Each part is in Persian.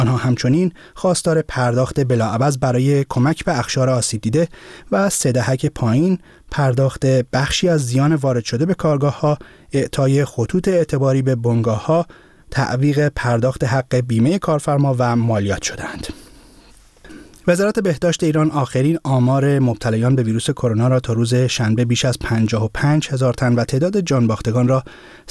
آنها همچنین خواستار پرداخت بلاعوض برای کمک به اقشار آسیب دیده و 3 دهک پایین پرداخت بخشی از زیان وارد شده به کارگاه‌ها، اعطای خطوط اعتباری به بنگاه‌ها، تعویق پرداخت حق بیمه کارفرما و مالیات شدند. وزارت بهداشت ایران آخرین آمار مبتلایان به ویروس کرونا را تا روز شنبه بیش از 55,000 تن و تعداد جانباختگان را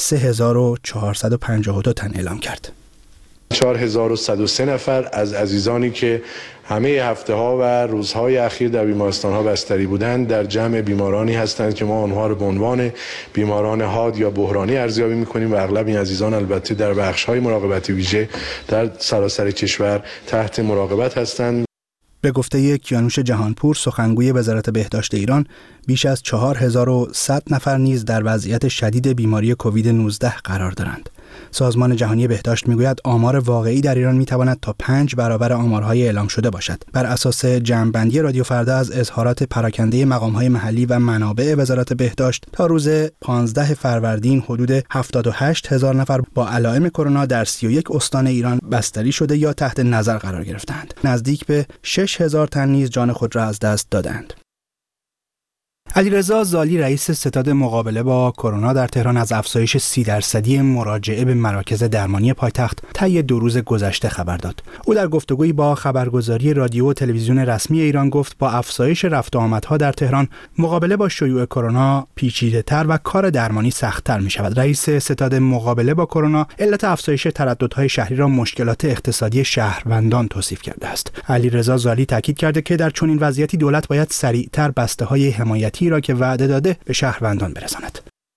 3,452 تن اعلام کرد. 4,103 نفر از عزیزانی که همه هفته ها و روزهای اخیر در بیمارستان ها بستری بودند در جمع بیمارانی هستند که ما آنها را به عنوان بیماران حاد یا بحرانی ارزیابی می‌کنیم و اغلب این عزیزان البته در بخش‌های مراقبتی ویژه در سراسر کشور تحت مراقبت هستند. به گفته کیانوش جهانپور سخنگوی وزارت بهداشت ایران، بیش از 4,100 نفر نیز در وضعیت شدید بیماری کووید 19 قرار دارند. سازمان جهانی بهداشت میگوید آمار واقعی در ایران میتواند تا 5 برابر آمارهای اعلام شده باشد. بر اساس جمع‌بندی رادیو فردا از اظهارات پراکنده مقام‌های محلی و منابع وزارت بهداشت، تا روز 15 فروردین حدود 78,000 نفر با علائم کرونا در 31 استان ایران بستری شده یا تحت نظر قرار گرفتند. نزدیک به 6,000 تن نیز جان خود را از دست دادند. علیرضا زالی رئیس ستاد مقابله با کرونا در تهران از افزایش 30% مراجعه به مراکز درمانی پایتخت طی 2 روز گذشته خبر داد. او در گفتگویی با خبرگزاری رادیو و تلویزیون رسمی ایران گفت با افزایش رفت و آمدها در تهران مقابله با شیوع کرونا پیچیده‌تر و کار درمانی سخت‌تر می‌شود. رئیس ستاد مقابله با کرونا علت افزایش ترددهای شهری را مشکلات اقتصادی شهروندان توصیف کرده است. علیرضا زالی تاکید کرده که در چنین وضعیتی دولت باید سریع‌تر بسته‌های حمایتی را که وعده داده به شهروندان برساند.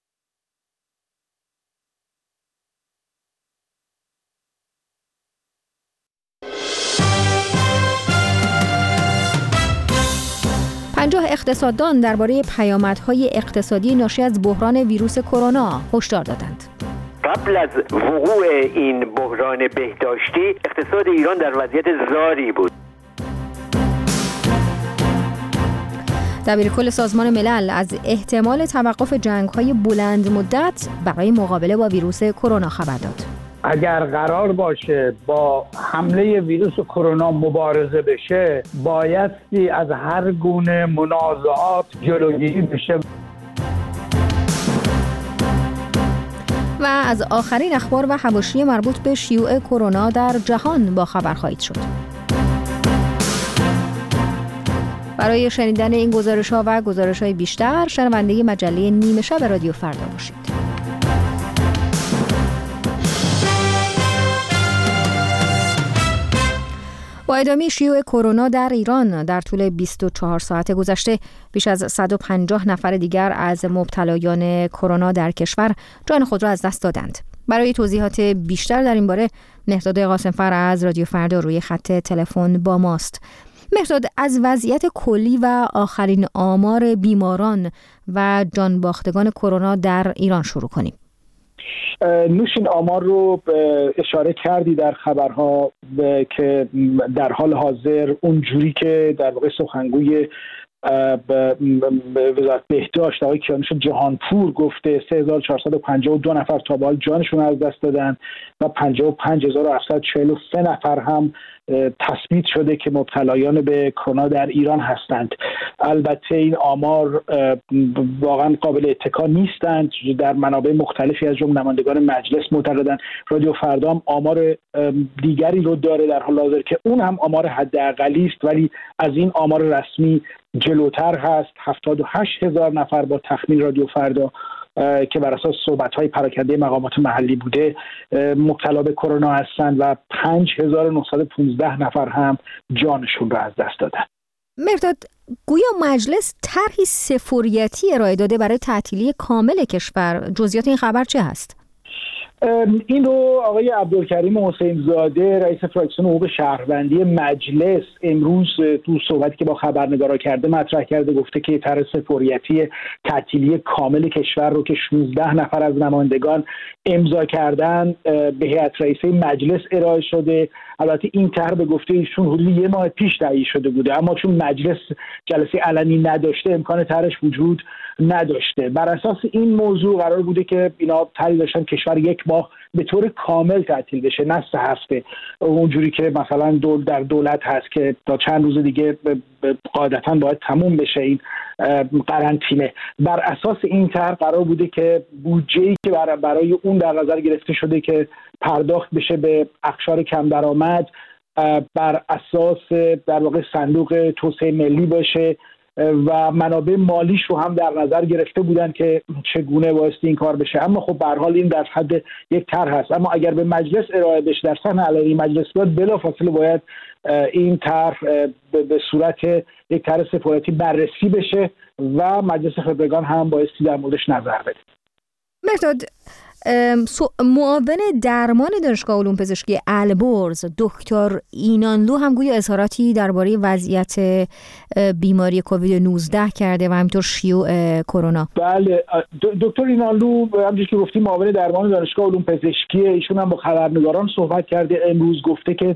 اقتصاددان درباره پیامدهای اقتصادی ناشی از بحران ویروس کرونا هشدار دادند. قبل از وقوع این بحران بهداشتی اقتصاد ایران در وضعیت زاری بود. دبیرکل سازمان ملل از احتمال توقف جنگ‌های بلند مدت برای مقابله با ویروس کرونا خبر داد. اگر قرار باشه با حمله ویروس کرونا مبارزه بشه، بایستی از هر گونه منازعات جلوگیری بشه. و از آخرین اخبار و حواشی مربوط به شیوع کرونا در جهان با خبر خواهید شد. برای شنیدن این گزارش‌ها و گزارش‌های بیشتر شنونده مجله نیمه شب رادیو فردا باشید. با ادامه شیوع کرونا در ایران در طول 24 ساعت گذشته بیش از 150 نفر دیگر از مبتلایان کرونا در کشور جان خود را از دست دادند. برای توضیحات بیشتر در این باره مهرداد قاسمفر از رادیو فردا روی خط تلفن با ماست. مهرداد، از وضعیت کلی و آخرین آمار بیماران و جانباختگان کرونا در ایران شروع کنیم. نوشین آمار رو اشاره کردی در خبرها که در حال حاضر اونجوری که در واقع سخنگوی وزارت بهداشت آقای کیانوش جهانپور گفته 3,452 نفر تا به حال جانشون از دست دادن و 55,743 نفر هم تثبیت شده که مبتلایان به کرونا در ایران هستند. البته این آمار واقعا قابل اتکا نیستند. در منابع مختلفی از جمله نمایندگان مجلس معتقدند. رادیو فردا هم آمار دیگری رو داره در حال حاضر که اون هم آمار حداقلی است، ولی از این آمار رسمی جلوتر هست. 78,000 نفر با تخمین رادیو فردا که بر اساس صحبت‌های پراکنده مقامات محلی بوده مبتلا به کرونا هستند و 5,915 نفر هم جانشون را از دست دادن. مهرداد، گویا مجلس طرحی سفوریتی ارائه داده برای تعطیلی کامل کشور. جزئیات این خبر چه هست؟ این رو آقای عبدالکریم حسین زاده رئیس فراکسیون حقوق شهروندی مجلس امروز تو صحبتی که با خبرنگارا کرده مطرح کرده. گفته که طرح سفوریتی تعطیلی کامل کشور رو که 16 نفر از نمایندگان امضا کردن به هیئت رئیسه مجلس ارائه شده. البته این طرح به گفته ایشون حدود 1 ماه پیش تهیه شده بوده، اما چون مجلس جلسه علنی نداشته امکان طرحش وجود نداشته. بر اساس این موضوع قرار بوده که اینا طرحی داشتن کشور 1 ماه به طور کامل تعطیل بشه، نه 3 هفته اونجوری که مثلا در دولت هست که تا چند روز دیگه قاعدتاً باید تموم بشه این قرنطینه. بر اساس این طرح قرار بوده که بودجه‌ای که برای اون در نظر گرفته شده که پرداخت بشه به اقشار کم درآمد بر اساس در واقع صندوق توسعه ملی باشه و منابع مالیش رو هم در نظر گرفته بودن که چگونه بایستی این کار بشه. اما خب به هر حال این در حد یک طرح هست، اما اگر به مجلس ارائه بشه در صحن علنی مجلس بیاد، بلافاصله باید این طرح به صورت یک طرح سفارتی بررسی بشه و مجلس خبرگان هم بایستی در موردش نظر بده. مرداد، معاون درمان دانشگاه علوم پزشکی البرز دکتر اینانلو هم گویا اظهاراتی درباره وضعیت بیماری کووید 19 کرده و همینطور شیوع کرونا. بله، دکتر اینانلو همونجوری که گفتیم معاون درمان دانشگاه علوم پزشکی، ایشون هم با خبرنگاران صحبت کرده. امروز گفته که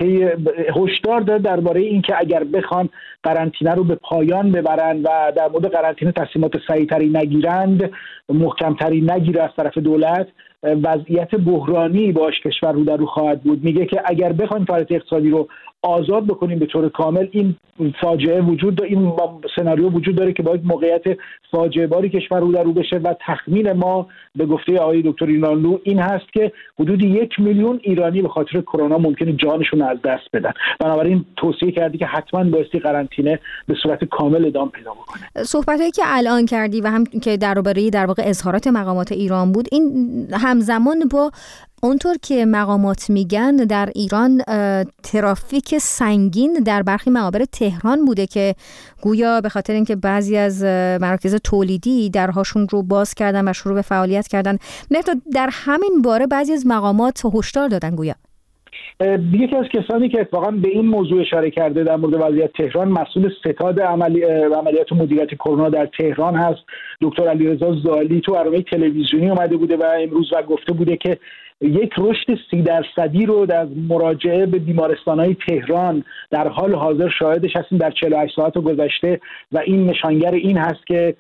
هشدار داده درباره اینکه اگر بخوان قرنطینه رو به پایان ببرن و در مورد قرنطینه تصمیمات سریع‌تری نگیرند، محکم‌تری نگیره از طرف دولت، وضعیت بحرانی باش کشور رو در رو خواهد بود. میگه که اگر بخوایم فعالیت اقتصادی رو آزاد بکنیم به طور کامل، این فاجعه وجود داره، این سناریو وجود داره که باید موقعیت فاجعه باری کشور رو در رو بشه و تخمین ما به گفته آقای دکتر اینانلو این هست که حدود 1 میلیون ایرانی به خاطر کرونا ممکنه جانشون از دست بدن. بنابراین توصیه کردی که حتما بایستی قرنطینه به صورت کامل ادامه پیدا بکنه. صحبتایی که الان کردی و هم که در واقع اظهارات مقامات ایران بود، این همزمان با اونطور که مقامات میگن در ایران ترافیک سنگین در برخی معابر تهران بوده که گویا به خاطر اینکه بعضی از مراکز تولیدی درهاشون رو باز کردن و شروع به فعالیت کردن، در همین باره بعضی از مقامات هشدار دادن. گویا یکی از کسانی که اتفاقا به این موضوع اشاره کرده در مورد وضعیت تهران، مسئول ستاد عملیات مدیریت کرونا در تهران هست، دکتر علیرضا زالی، تو برنامه تلویزیونی اومده بوده و امروز و گفته بوده که یک رشد 30% رو در مراجعه به بیمارستان‌های تهران در حال حاضر شاهدش هستیم در 48 ساعت گذشته و این نشانگر این هست که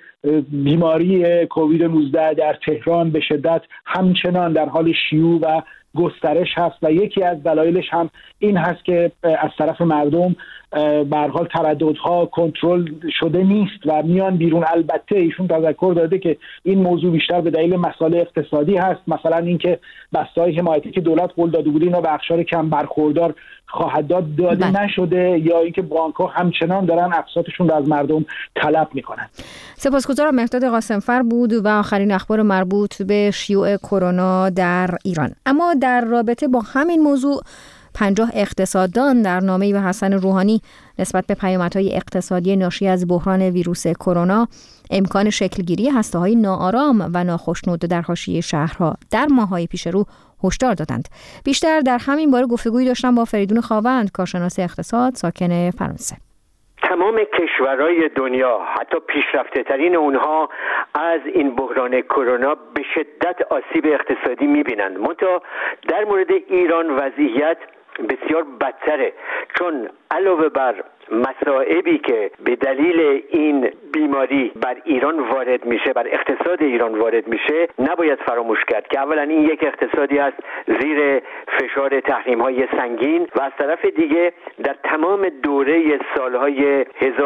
بیماری کووید 19 در تهران به شدت همچنان در حال شیوع و گسترش هست و یکی از دلایلش هم این هست که از طرف مردم به هر حال ترددها کنترل شده نیست و میان بیرون. البته ایشون تذکر داده که این موضوع بیشتر به دلیل مسائل اقتصادی هست، مثلا اینکه بسته‌های حمایتی که دولت قول داده بود اینا به اقشار کم برخوردار خواهد داده نشده، یا اینکه بانک‌ها همچنان دارن اقساطشون رو از مردم طلب میکنن. سپاسگزارم. مهرداد قاسمفر بود و آخرین اخبار مربوط به شیوع کرونا در ایران. اما در رابطه با همین موضوع 50 اقتصاددان در نامه‌ای به حسن روحانی نسبت به پیامدهای اقتصادی ناشی از بحران ویروس کرونا، امکان شکلگیری هسته‌های ناآرام و ناخشنود در حاشیه شهرها در ماه‌های پیش رو هشدار دادند. بیشتر در همین باره گفتگویی داشتم با فریدون خاوند، کارشناس اقتصاد ساکن فرانسه. تمام کشورهای دنیا، حتی پیشرفته ترین اونها، از این بحران کرونا به شدت آسیب اقتصادی میبینند. منتها در مورد ایران وضعیت بسیار بدتره، چون علاوه بر مصائبی که به دلیل این بیماری بر ایران وارد میشه، بر اقتصاد ایران وارد میشه، نباید فراموش کرد که اولا این یک اقتصادی است زیر فشار تحریم‌های سنگین و از طرف دیگه در تمام دوره سالهای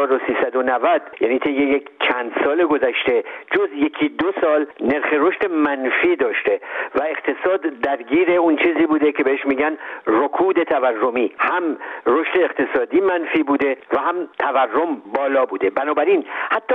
1390، یعنی طی یک چند سال گذشته، جز 1-2 سال نرخ رشد منفی داشته و اقتصاد درگیر اون چیزی بوده که بهش میگن رکود تورمی. هم رشد اقتصادی منفی بوده و هم تورم بالا بوده. بنابراین حتی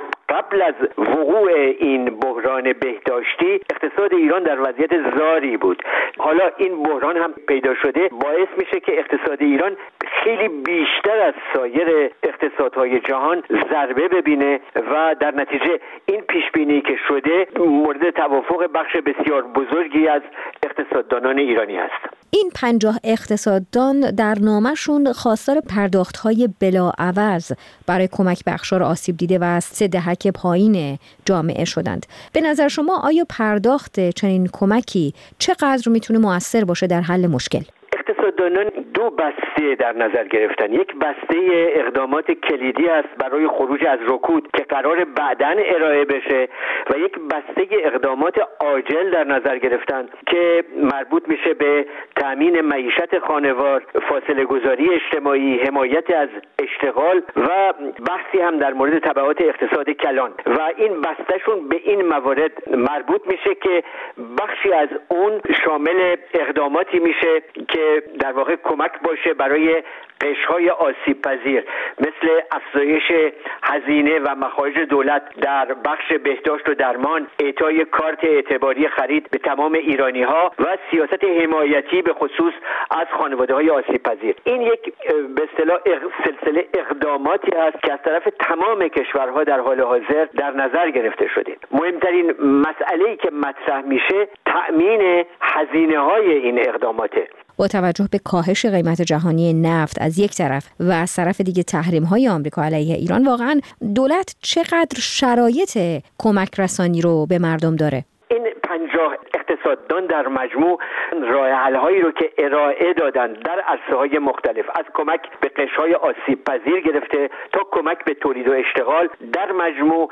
قبل از وقوع این بحران بهداشتی اقتصاد ایران در وضعیت زاری بود. حالا این بحران هم پیدا شده، باعث میشه که اقتصاد ایران خیلی بیشتر از سایر اقتصادهای جهان ضربه ببینه و در نتیجه این پیشبینی که شده مورد توافق بخش بسیار بزرگی از اقتصاددانان ایرانی است. این 50 اقتصاددان در نامه‌شون خواستار پرداخت‌های بلاعوض برای کمک به اقشار آسیب دیده و از 3 دهک پایین جامعه شدند. به نظر شما آیا پرداخت چنین کمکی چقدر میتونه مؤثر باشه در حل مشکل؟ اقتصاددانان 2 بسته در نظر گرفتن. یک بسته اقدامات کلیدی است برای خروج از رکود که قرار بعداً ارائه بشه و یک بسته اقدامات عاجل در نظر گرفتن که مربوط میشه به تأمین معیشت خانوار، فاصله گذاری اجتماعی، حمایت از اشتغال و بحثی هم در مورد تبعات اقتصاد کلان و این بستهشون به این موارد مربوط میشه که بخشی از اون شامل اقداماتی میشه که در واقع کمک باشه برای قشرهای آسیب پذیر مثل افزایش هزینه و مخارج دولت در بخش بهداشت و درمان، اعطای کارت اعتباری خرید به تمام ایرانی ها و سیاست حمایتی به خصوص از خانواده های آسیب پذیر. این یک به اصطلاح سلسله اقداماتی است که از طرف تمام کشورها در حال حاضر در نظر گرفته شده. مهمترین مسئله‌ای که مطرح میشه تأمین هزینه های این اقداماته. با توجه به کاهش قیمت جهانی نفت از یک طرف و از طرف دیگه تحریم‌های آمریکا علیه ایران، واقعاً دولت چقدر شرایط کمک رسانی رو به مردم داره؟ این 50 اقتصاددان در مجموع راه حل‌هایی رو که ارائه دادن در عرصه‌های مختلف، از کمک به قشرهای آسیب پذیر گرفته تا کمک به تولید و اشتغال، در مجموع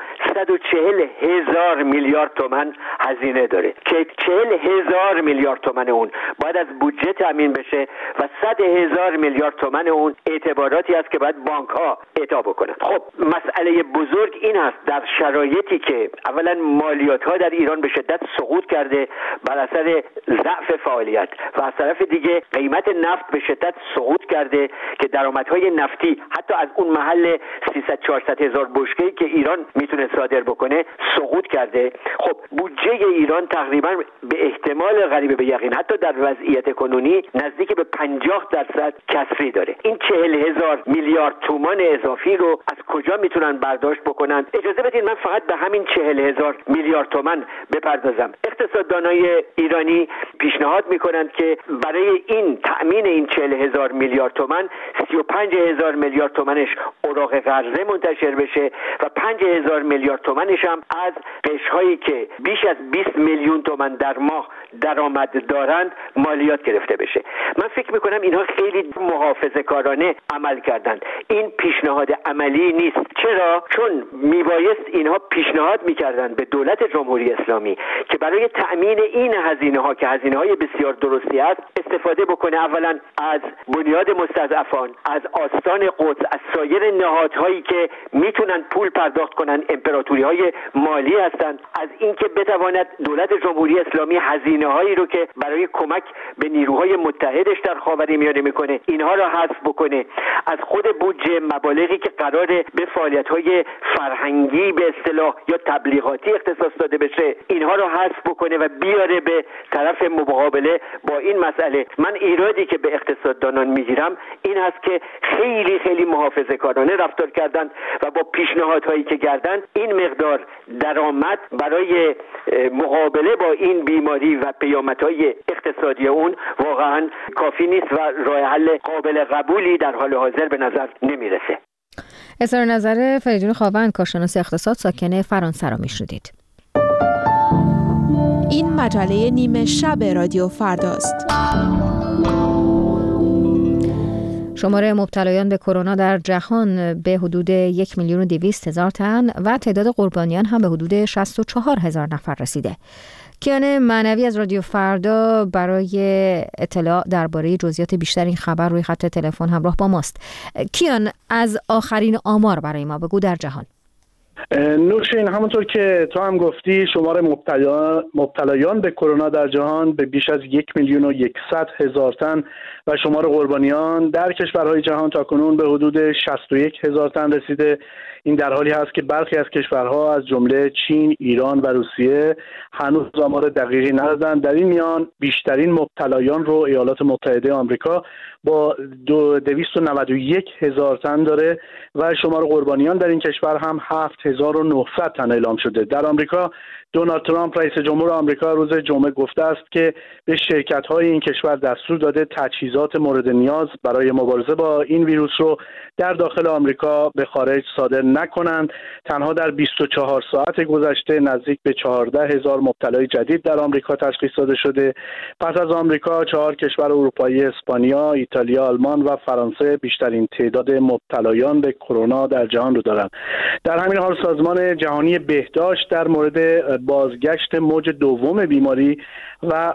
140,000 میلیارد تومان هزینه داره که 40,000 میلیارد تومان اون باید از بودجه تامین بشه و 100,000 میلیارد تومان اون اعتباراتی است که باید بانک‌ها اعطا بکنن. خب مسئله بزرگ این است در شرایطی که اولا مالیات‌ها در ایران به شدت سقوط کرده بر اثر ضعف فعالیت و از طرف دیگه قیمت نفت به شدت سقوط کرده که درآمدهای نفتی حتی از اون محل 300-400 هزار بشکه‌ای که ایران میتونه صادر بکنه سقوط کرده. خب بودجه ایران تقریبا به احتمال قریب به یقین حتی در وضعیت کنونی نزدیک به 50% کسری داره. این 40,000 میلیارد تومان اضافی رو از کجا میتونن برداشت بکنن؟ اجازه بدین من فقط به همین 40,000 میلیارد تومان بپردازم. اقتصاددانای ایرانی پیشنهاد میکنند که برای این تأمین این 40,000 میلیارد تومان 35,000 میلیارد تومانش اوراق قرضه منتشر بشه و 5,000 میلیارد تومانش هم از قشرهایی که بیش از 20 میلیون تومان در ماه درآمد دارند مالیات گرفته بشه. من فکر میکنم اینها خیلی محافظه‌کارانه عمل کردند. این پیشنهاد عملی نیست. چرا؟ چون میبایست اینها پیشنهاد میکردند به دولت جمهوری اسلامی که برای تأمین این هزینه ها که هزینه های بسیار درستی است استفاده بکنه اولا از بنیاد مستضعفان، از آستان قدس، از سایر نهادهایی که میتونن پول پرداخت کنن، امپراتوری های مالی هستند، از اینکه بتواند دولت جمهوری اسلامی هزینه هایی رو که برای کمک به نیروهای متحدش در خاورمیانه میکنه اینها را حذف بکنه، از خود بودجه مبالغی که قراره به فعالیت های فرهنگی به اصطلاح یا تبلیغاتی اختصاص داده بشه اینها رو حذف بکنه و بیاره به طرف مقابله با این مسئله. من ایرادی که به اقتصاددانان میگیرم این هست که خیلی خیلی محافظه‌کارانه رفتار کردند و با پیشنهادهایی که کردند این مقدار درآمد برای مقابله با این بیماری و پیامدهای اقتصادی اون واقعا کافی نیست و راه حل قابل قبولی در حال حاضر به نظر نمیرسه. اظهار نظر فریدون خاوند، کارشناس اقتصاد ساکن فرانسه را میشنیدید. این مجله نیمه شب رادیو فرداست. شماره مبتلایان به کرونا در جهان به حدود 1,200,000 تن و تعداد قربانیان هم به حدود 64,000 نفر رسیده. کیان معنوی از رادیو فردا برای اطلاع درباره جزئیات بیشتر این خبر روی خط تلفن همراه با ماست. کیان، از آخرین آمار برای ما بگو در جهان. نوشین، همونطور که تو هم گفتی شمار مبتلایان به کرونا در جهان به بیش از 1,100,000 تن و شمار قربانیان در کشورهای جهان تاکنون به حدود 61,000 تن رسیده. این در حالی هست که برخی از کشورها از جمله چین، ایران و روسیه هنوز آمار دقیقی ندادند. در این میان بیشترین مبتلایان رو ایالات متحده آمریکا با 291,000 تن داره و شمار قربانیان در این کشور هم 1900 تن اعلام شده. در آمریکا دونالد ترامپ رئیس جمهور آمریکا روز جمعه گفته است که به شرکت‌های این کشور دستور داده تجهیزات مورد نیاز برای مبارزه با این ویروس رو در داخل آمریکا به خارج صادر نکنند. تنها در 24 ساعت گذشته نزدیک به 14,000 مبتلای جدید در آمریکا تشخیص داده شده. پس از آمریکا 4 کشور اروپایی اسپانیا، ایتالیا، آلمان و فرانسه بیشترین تعداد مبتلایان به کرونا در جهان رو دارند. در همین حال سازمان جهانی بهداشت در مورد بازگشت موج دوم بیماری و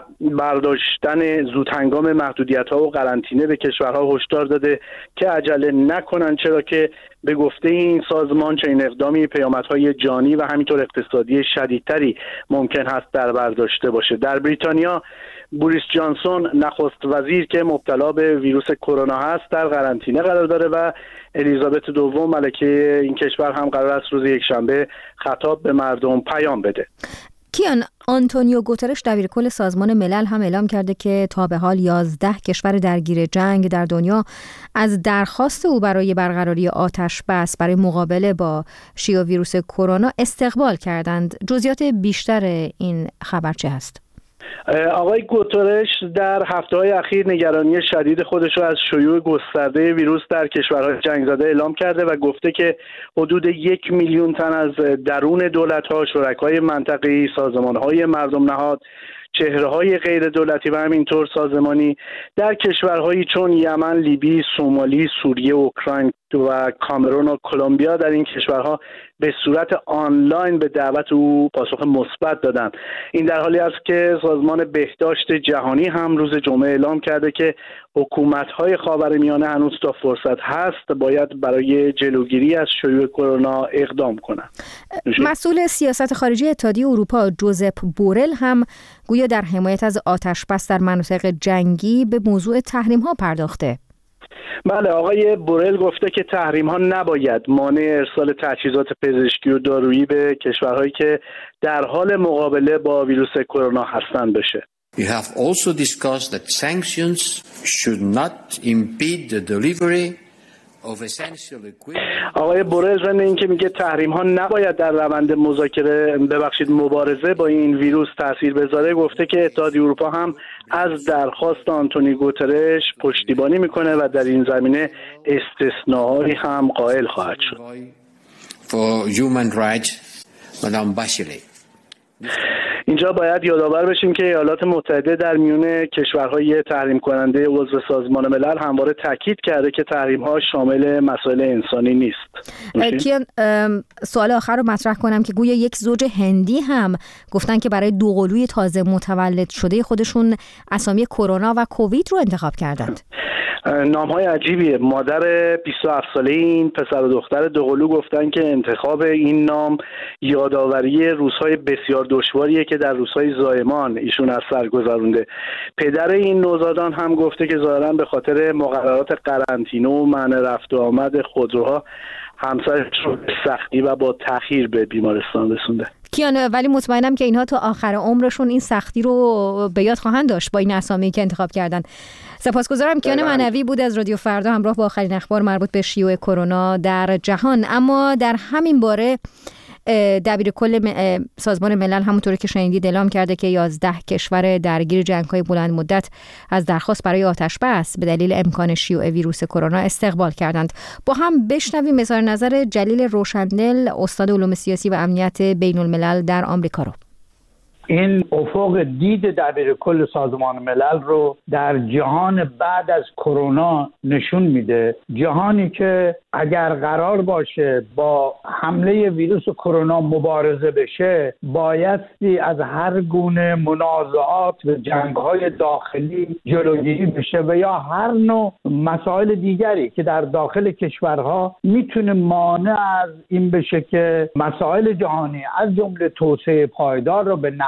برداشتن زودهنگام محدودیت‌ها و قرنطینه به کشورها هشدار داده که عجله نکنند، چرا که به گفته این سازمان چنین اقدامی پیامدهای جانی و همینطور اقتصادی شدیدتری ممکن هست در بر داشته باشه. در بریتانیا بوریس جانسون نخست وزیر که مبتلا به ویروس کرونا هست در قرنطینه قرار داره و الیزابت دوم ملکه این کشور هم قرار است روز یکشنبه خطاب به مردم پیام بده. کیان، آنتونیو گوترش دبیرکل سازمان ملل هم اعلام کرده که تا به حال 11 کشور درگیر جنگ در دنیا از درخواست او برای برقراری آتش بس برای مقابله با شیوع ویروس کرونا استقبال کردند. جزئیات بیشتر این خبر چه هست؟ آقای گوترش در هفته‌های اخیر نگرانی شدید خودش را از شیوع گسترده ویروس در کشورهای جنگ زده اعلام کرده و گفته که حدود 1 میلیون تن از درون دولت‌ها، شرکای منطقه‌ای، سازمان‌های مردم نهاد، چهره‌های غیر دولتی و همینطور سازمانی در کشورهایی چون یمن، لیبی، سومالی، سوریه، اوکراین و کامرون و کلمبیا در این کشورها به صورت آنلاین به دعوت او پاسخ مثبت دادند. این در حالی است که سازمان بهداشت جهانی هم روز جمعه اعلام کرده که حکومت‌های خاورمیانه هنوز تا فرصت هست باید برای جلوگیری از شیوع کرونا اقدام کنند. مسئول سیاست خارجی اتحادیه اروپا جوزپ بورل هم گویا در حمایت از آتش‌بس در مناطق جنگی به موضوع تحریم‌ها پرداخته. بله، آقای بورل گفته که تحریم‌ها نباید مانع ارسال تجهیزات پزشکی و دارویی به کشورهایی که در حال مقابله با ویروس کرونا هستند بشه. We have also discussed that sanctions should not impede the delivery of essential equipment. آقای بورل ضمن اینکه میگه تحریم‌ها نباید در روند مبارزه با این ویروس تاثیر بذاره، گفته که اتحادیه اروپا هم از درخواست آنتونیو گوترش پشتیبانی میکنه و در این زمینه استثناءایی هم قائل خواهد شد. For human rights, Madame Bachelet. اینجا باید یادآور بشیم که ایالات متحده در میون کشورهای تحریم کننده عضو سازمان ملل همواره تاکید کرده که تحریم‌ها شامل مسائل انسانی نیست. کیان، سوال آخر رو مطرح کنم که گویا یک زوج هندی هم گفتن که برای دوقلوی تازه متولد شده خودشون اسامی کرونا و کووید رو انتخاب کردند. نام‌های عجیبیه. مادر 27 ساله این پسر و دختر دوقلو گفتن که انتخاب این نام یادآوری روزهای بسیار دشواریه که در روزهای زایمان ایشون از سر گذرونده. پدر این نوزادان هم گفته که ظاهراً به خاطر مقررات قرنطینه و منع رفت و آمد خودروها همسرش رو به سختی و با تأخیر به بیمارستان رسونده. کیان، ولی مطمئنم که اینها تا آخر عمرشون این سختی رو به یاد خواهند داشت با این اسامی که انتخاب کردن. سپاسگزارم. کیان منوی بود از رادیو فردا همراه با آخرین اخبار مربوط به شیوع کرونا در جهان. اما در همین باره دبیرکل سازمان ملل همونطوری که شنیدید اعلام کرده که 11 کشور درگیر جنگ‌های بلند مدت از درخواست برای آتش بس به دلیل امکان شیوع ویروس کرونا استقبال کردند. با هم بشنویم اظهار نظر جلیل روشندل، استاد علوم سیاسی و امنیت بین الملل در آمریکا رو. این افق دید دبیرکل سازمان ملل رو در جهان بعد از کرونا نشون میده. جهانی که اگر قرار باشه با حمله ویروس کرونا مبارزه بشه، بایستی از هر گونه منازعات و جنگ‌های داخلی جلوگیری بشه و یا هر نوع مسائل دیگری که در داخل کشورها میتونه مانع از این بشه که مسائل جهانی از جمله توسعه پایدار رو به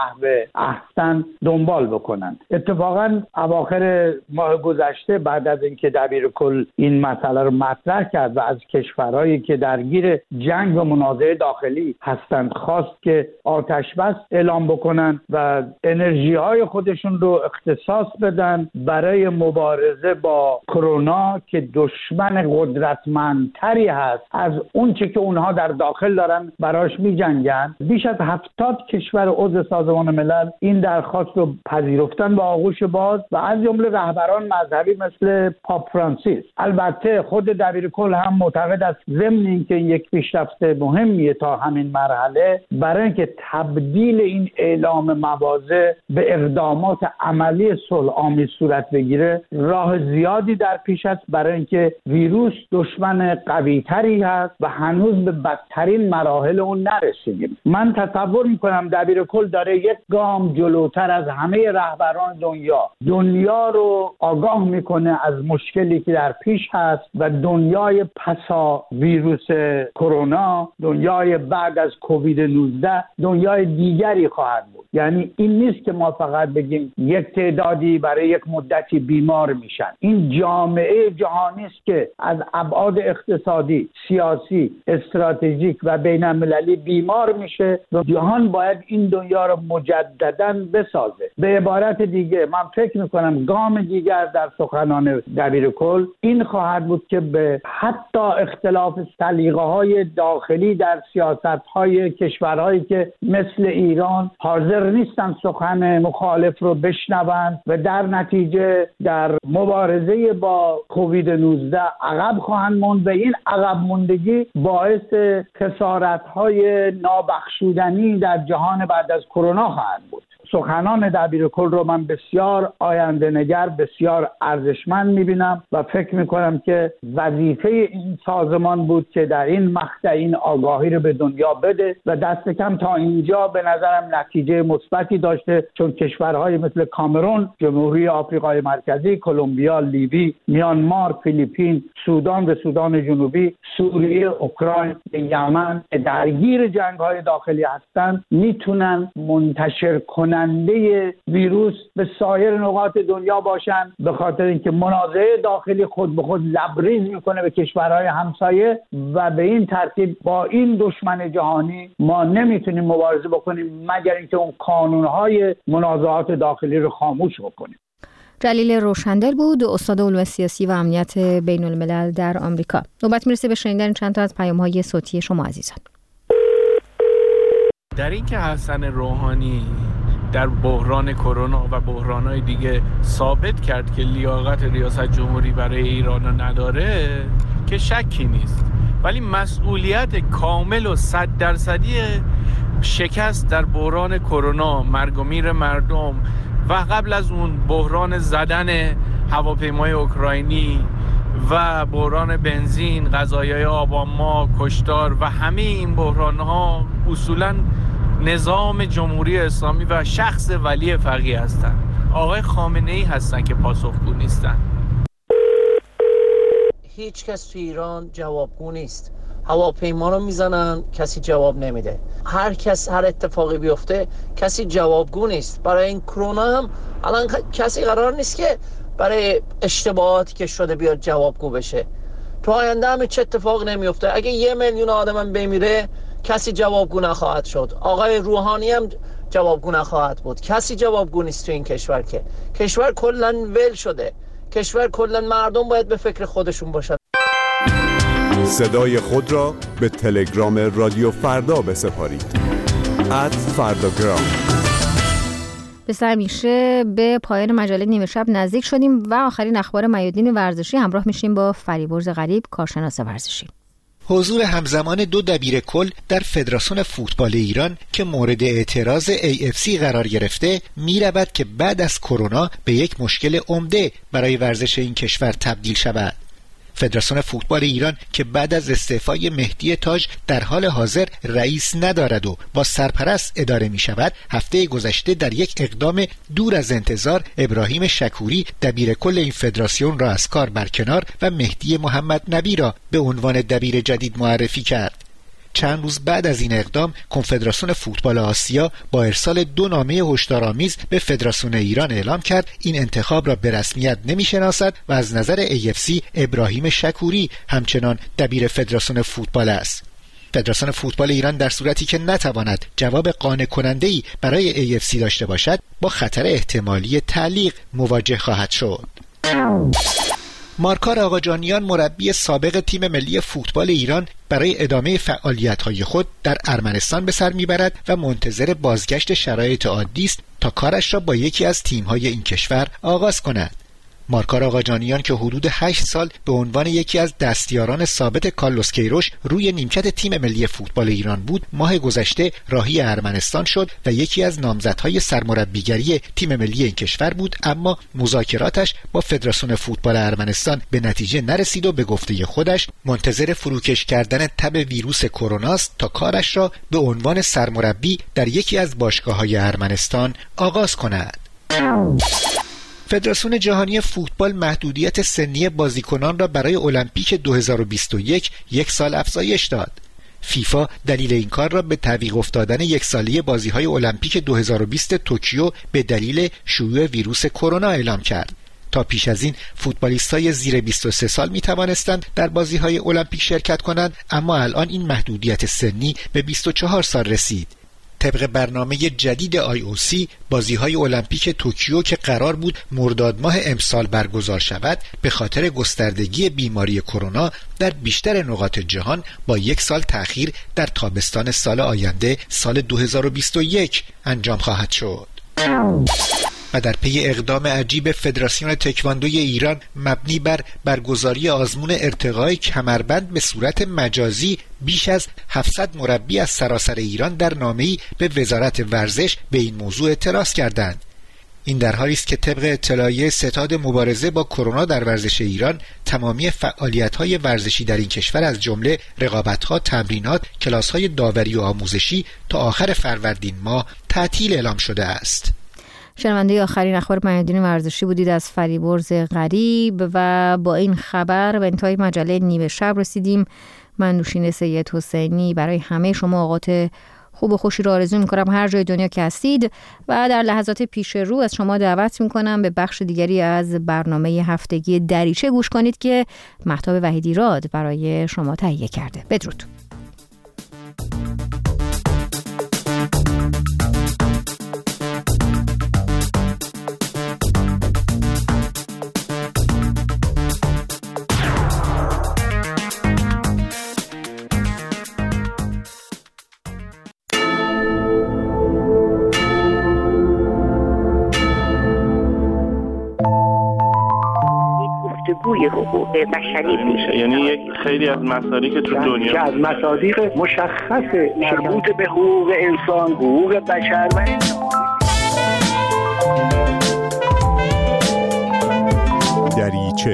نحو احسن دنبال بکنن. اتفاقا اواخر ماه گذشته بعد از اینکه دبیرکل این مسئله رو مطرح کرد و از کشورهایی که درگیر جنگ و منازعه داخلی هستند خواست که آتش بس اعلام بکنن و انرژی های خودشون رو اختصاص بدن برای مبارزه با کرونا که دشمن قدرتمندتری هست از اون چه که اونها در داخل دارن براش می جنگن. بیش از 70 کشور عضو سازمان ملل این درخواست رو پذیرفتن با آغوش باز و از جمله رهبران مذهبی مثل پاپ فرانسیس. البته خود دبیرکل هم معتقد است ضمن اینکه یک پیشرفت مهمیه تا همین مرحله برای اینکه تبدیل این اعلام مواضع به اقدامات عملی صلح‌آمیز صورت بگیره راه زیادی در پیش است، برای اینکه ویروس دشمن قوی‌تری هست و هنوز به بدترین مراحل اون نرسیدیم. من تصور میکنم دبیرکل داره یک گام جلوتر از همه رهبران دنیا رو آگاه میکنه از مشکلی که در پیش هست و دنیای پسا ویروس کرونا، دنیای بعد از کووید 19 دنیای دیگری خواهد بود. یعنی این نیست که ما فقط بگیم یک تعدادی برای یک مدتی بیمار میشن. این جامعه جهانی است که از ابعاد اقتصادی، سیاسی، استراتژیک و بین‌المللی بیمار میشه و جهان باید این دنیا رو مجدداً بسازه. به عبارت دیگه من فکر میکنم گام دیگر در سخنان دبیرکل این خواهد بود که به حتی اختلاف سلیقه‌های داخلی در سیاست‌های کشورهایی که مثل ایران حاضر نیستن سخن مخالف رو بشنوند و در نتیجه در مبارزه با کووید 19 عقب خواهند موند و این عقب موندگی باعث خسارت‌های نابخشودنی در جهان بعد از کرونا خواهد بود. سخنان دبیرکل رو من بسیار آینده نگر، بسیار ارزشمند میبینم و فکر میکنم که وظیفه این سازمان بود که در این مقطع این آگاهی رو به دنیا بده و دست کم تا اینجا به نظرم نتیجه مثبتی داشته، چون کشورهای مثل کامرون، جمهوری آفریقای مرکزی، کلمبیا، لیبی، میانمار، فیلیپین، سودان و سودان جنوبی، سوریه، اوکراین، یمن درگیر جنگ‌های داخلی هستند میتونن منتشر کننده ویروس به سایر نقاط دنیا باشن، به خاطر اینکه منازعه داخلی خود به خود لبریز میکنه به کشورهای همسایه و به این ترتیب با این دشمن جهانی ما نمیتونیم مبارزه بکنیم مگر اینکه اون قانونهای منازعات داخلی رو خاموش بکنیم. جلیل روشندل بود، استاد علوم سیاسی و امنیت بین الملل در آمریکا. نوبت میرسه به شنیدن چند تا از پیام‌های صوتی شما عزیزان. در این که حسن روحانی در بحران کرونا و بحران‌های دیگه ثابت کرد که لیاقت ریاست جمهوری برای ایران رو نداره که شکی نیست، ولی مسئولیت کامل و 100% شکست در بحران کرونا، مرگ و میر مردم و قبل از اون بحران زدن هواپیمای اوکراینی و بحران بنزین، قضایای آبان‌ماه، کشتار و همه این بحران‌ها اصولاً نظام جمهوری اسلامی و شخص ولی فقیه هستن. آقای خامنه‌ای هستن که پاسخگو نیستن. هیچ کس تو ایران جوابگو نیست. هواپیما رو میزنن، کسی جواب نمیده. هر کس هر اتفاقی بیفته کسی جوابگو نیست. برای این کرونا هم الان کسی قرار نیست که برای اشتباهاتی که شده بیاد جوابگو بشه. تو آینده هم چه اتفاق نمیفته. اگه 1 میلیون آدم هم بمیره کسی جوابگو نخواهد شد. آقای روحانی هم جوابگو نخواهد بود. کسی جوابگو نیست تو این کشور، که کشور کلا ول شده. کشور کلا مردم باید به فکر خودشون باشن. صدای خود را به تلگرام رادیو فردا بسپارید. @فرداگرام. مثل همیشه به پایان مجله نیمه شب نزدیک شدیم و آخرین اخبار میادین ورزشی همراه میشیم با فریبرز غریب، کارشناس ورزشی. حضور همزمان 2 دبیرکل در فدراسیون فوتبال ایران که مورد اعتراض AFC قرار گرفته می‌رود که بعد از کرونا به یک مشکل عمده برای ورزش این کشور تبدیل شود. فدراسیون فوتبال ایران که بعد از استعفای مهدی تاج در حال حاضر رئیس ندارد و با سرپرست اداره می شود، هفته گذشته در یک اقدام دور از انتظار ابراهیم شکوری دبیرکل این فدراسیون را از کار برکنار و مهدی محمد نبی را به عنوان دبیر جدید معرفی کرد. چند روز بعد از این اقدام کنفدراسیون فوتبال آسیا با ارسال 2 نامه هشدارآمیز به فدراسیون ایران اعلام کرد این انتخاب را به رسمیت نمی‌شناسد و از نظر AFC ابراهیم شکوری همچنان دبیر فدراسیون فوتبال است. فدراسیون فوتبال ایران در صورتی که نتواند جواب قانع کننده‌ای برای AFC داشته باشد با خطر احتمالی تعلیق مواجه خواهد شد. مارکار آقاجانیان مربی سابق تیم ملی فوتبال ایران برای ادامه فعالیت‌های خود در ارمنستان به سر میبرد و منتظر بازگشت شرایط عادی است تا کارش را با یکی از تیم‌های این کشور آغاز کند. مارکار آقاجانیان که حدود 8 سال به عنوان یکی از دستیاران ثابت کارلوس کیروش روی نیمکت تیم ملی فوتبال ایران بود، ماه گذشته راهی ارمنستان شد و یکی از نامزدهای سرمربیگری تیم ملی این کشور بود، اما مذاکراتش با فدراسیون فوتبال ارمنستان به نتیجه نرسید و به گفته خودش منتظر فروکش کردن تب ویروس کرونا است تا کارش را به عنوان سرمربی در یکی از باشگاه‌های ارمنستان آغاز کند. فدراسیون جهانی فوتبال محدودیت سنی بازیکنان را برای المپیک 2021 1 سال افزایش داد. فیفا دلیل این کار را به تعویق افتادن 1 ساله بازی‌های المپیک 2020 توکیو به دلیل شیوع ویروس کرونا اعلام کرد. تا پیش از این فوتبالیست‌های زیر 23 سال می‌توانستند در بازی‌های المپیک شرکت کنند، اما الان این محدودیت سنی به 24 سال رسید. طبق برنامه جدید IOC بازی‌های المپیک توکیو که قرار بود مرداد ماه امسال برگزار شود، به خاطر گستردگی بیماری کرونا در بیشتر نقاط جهان با 1 سال تأخیر در تابستان سال آینده سال 2021 انجام خواهد شد. و در پی اقدام عجیب فدراسیون تکواندوی ایران مبنی بر برگزاری آزمون ارتقای کمربند به صورت مجازی، بیش از 700 مربی از سراسر ایران در نامه‌ای به وزارت ورزش به این موضوع اعتراض کردند. این در حالی است که طبق اطلاعیه ستاد مبارزه با کرونا در ورزش ایران، تمامی فعالیت‌های ورزشی در این کشور از جمله رقابت‌ها، تمرینات، کلاس‌های داوری و آموزشی تا آخر فروردین ماه تعطیل اعلام شده است. شنونده آخرین اخبار میادین ورزشی بودید از فریبرز غریب و با این خبر به انتهای مجله نیمه شب رسیدیم. من نوشین سید حسینی برای همه شما اوقات خوب و خوشی را آرزو می‌کنم هر جای دنیا که هستید و در لحظات پیش رو از شما دعوت می‌کنم به بخش دیگری از برنامه هفتگی دریچه گوش کنید که مهتاب وحیدیراد برای شما تهیه کرده. بدرود. حقوق بشری میشه، یعنی یک خیلی از مصادیق که تو دنیا که از مصادیق مشخص مربوط به حقوق انسان، حقوق بشر و دریچه.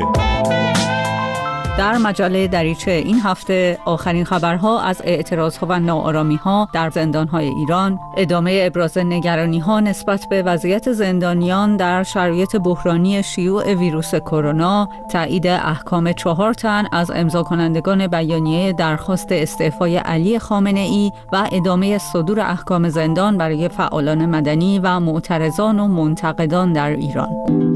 در مجله دریچه این هفته آخرین خبرها از اعتراضها و ناآرامی‌ها در زندان‌های ایران، ادامه ابراز نگرانی‌ها نسبت به وضعیت زندانیان در شرایط بحرانی شیوع ویروس کرونا، تایید احکام 4 تن از امضا کنندگان بیانیه درخواست استعفای علی خامنه‌ای و ادامه صدور احکام زندان برای فعالان مدنی و معترضان و منتقدان در ایران.